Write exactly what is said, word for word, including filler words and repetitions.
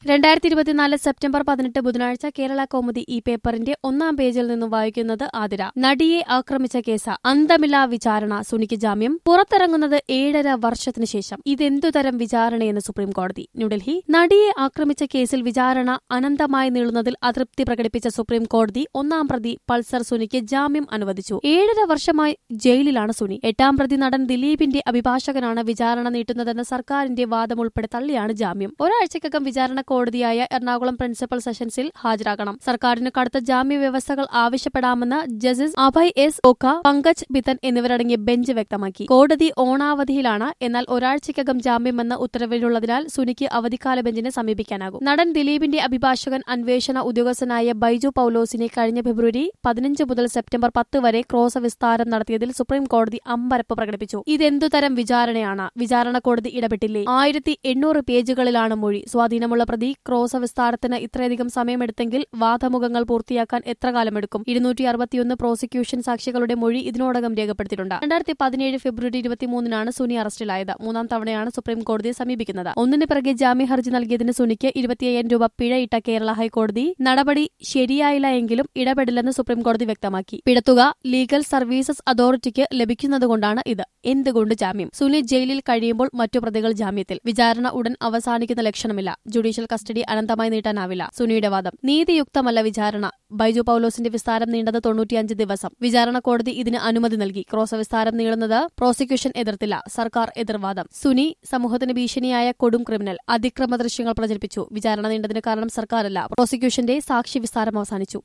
രണ്ടായിരത്തി ഇരുപത്തിനാല് സെപ്റ്റംബർ പതിനെട്ട് ബുധനാഴ്ച കേരള കൗമുദി ഈ പേപ്പറിന്റെ ഒന്നാം പേജിൽ നിന്നും വായിക്കുന്നത് ആതിര. നടിയെ ആക്രമിച്ച കേസ് അന്തമില്ലാ വിചാരണ, സുനിക്ക് ജാമ്യം. പുറത്തിറങ്ങുന്നത് ഏഴര വർഷത്തിനു ശേഷം. ഇതെന്തുതരം വിചാരണയെന്ന് സുപ്രീംകോടതി. ന്യൂഡൽഹി. നടിയെ ആക്രമിച്ച കേസിൽ വിചാരണ അനന്തമായി നീളുന്നതിൽ അതൃപ്തി പ്രകടിപ്പിച്ച സുപ്രീംകോടതി ഒന്നാം പ്രതി പൾസർ സുനിക്ക് ജാമ്യം അനുവദിച്ചു. ഏഴര വർഷമായി ജയിലിലാണ് സുനി. എട്ടാം പ്രതി നടൻ ദിലീപിന്റെ അഭിഭാഷകനാണ് വിചാരണ നീട്ടുന്നതെന്ന സർക്കാരിന്റെ വാദം ഉൾപ്പെടെ തള്ളിയാണ് ജാമ്യം. ഒരാഴ്ചക്കകം വിചാരണ കോടതിയായ എറണാകുളം പ്രിൻസിപ്പൽ സെഷൻസിൽ ഹാജരാകണം. സർക്കാരിന് കടുത്ത ജാമ്യ വ്യവസ്ഥകൾ ആവശ്യപ്പെടാമെന്ന് ജസ്റ്റിസ് അഭയ് എസ് ഓക്ക, പങ്കജ് ബിത്തൻ എന്നിവരടങ്ങിയ ബെഞ്ച് വ്യക്തമാക്കി. കോടതി ഓണാവധിയിലാണ്. എന്നാൽ ഒരാഴ്ചക്കകം ജാമ്യമെന്ന ഉത്തരവിലുള്ളതിനാൽ സുനിക്ക് അവധിക്കാല ബെഞ്ചിനെ സമീപിക്കാനാകും. നടൻ ദിലീപിന്റെ അഭിഭാഷകൻ അന്വേഷണ ഉദ്യോഗസ്ഥനായ ബൈജു പൌലോസിനെ കഴിഞ്ഞ ഫെബ്രുവരി പതിനഞ്ച് മുതൽ സെപ്റ്റംബർ പത്ത് വരെ ക്രോസ് വിസ്താരം നടത്തിയതിൽ സുപ്രീംകോടതി അമ്പരപ്പ് പ്രകടിപ്പിച്ചു. ഇതെന്തുതരം വിചാരണയാണ്? വിചാരണ കോടതി ഇടപെട്ടില്ലേ? ആയിരത്തി എണ്ണൂറ് പേജുകളിലാണ് മൊഴി. സ്വാധീനമുള്ള പ്രതി ക്രോസ വിസ്താരത്തിന് ഇത്രയധികം സമയമെടുത്തെങ്കിൽ വാദമുഖങ്ങൾ പൂർത്തിയാക്കാൻ എത്ര കാലമെടുക്കും? ഇരുന്നൂറ്റി അറുപത്തിയൊന്ന് പ്രോസിക്യൂഷൻ സാക്ഷികളുടെ മൊഴി ഇതിനോടകം രേഖപ്പെടുത്തിയിട്ടുണ്ട്. രണ്ടായിരത്തി പതിനേഴ് ഫെബ്രുവരി ഇരുപത്തിമൂന്നിനാണ് സുനി അറസ്റ്റിലായത്. മൂന്നാം തവണയാണ് സുപ്രീം കോടതിയെ സമീപിക്കുന്നത്. ഒന്നിന് പിറകെ ജാമ്യ ഹർജി നൽകിയതിന് സുനിക്ക് ഇരുപത്തിയ്യായിരം രൂപ പിഴയിട്ട കേരള ഹൈക്കോടതി നടപടി ശരിയായില്ല എങ്കിലും ഇടപെടില്ലെന്ന് സുപ്രീംകോടതി വ്യക്തമാക്കി. പിഴത്തുക ലീഗൽ സർവീസസ് അതോറിറ്റിക്ക് ലഭിക്കുന്നതുകൊണ്ടാണ് ഇത്. എന്തുകൊണ്ട് ജാമ്യം? സുനി ജയിലിൽ കഴിയുമ്പോൾ മറ്റു പ്രതികൾ ജാമ്യത്തിൽ. വിചാരണ ഉടൻ അവസാനിക്കുന്ന ലക്ഷണമില്ല. ജുഡീഷ്യൽ കസ്റ്റഡി അനന്തമായി നീട്ടാനാവില്ല. സുനിയുടെ വാദം. നീതിയുക്തമല്ല വിചാരണ. ബൈജു പൌലോസിന്റെ വിസ്താരം നീണ്ടത് തൊണ്ണൂറ്റിയഞ്ച് ദിവസം. വിചാരണ കോടതി ഇതിന് അനുമതി നൽകി. ക്രോസ വിസ്താരം നീളുന്നത് പ്രോസിക്യൂഷൻ എതിർത്തില്ല. സർക്കാർ എതിർവാദം. സുനി സമൂഹത്തിന് ഭീഷണിയായ കൊടും ക്രിമിനൽ. അതിക്രമ ദൃശ്യങ്ങൾ പ്രചരിപ്പിച്ചു. വിചാരണ നീണ്ടതിന് കാരണം സർക്കാരല്ല, പ്രോസിക്യൂഷന്റെ സാക്ഷി വിസ്താരം അവസാനിച്ചു.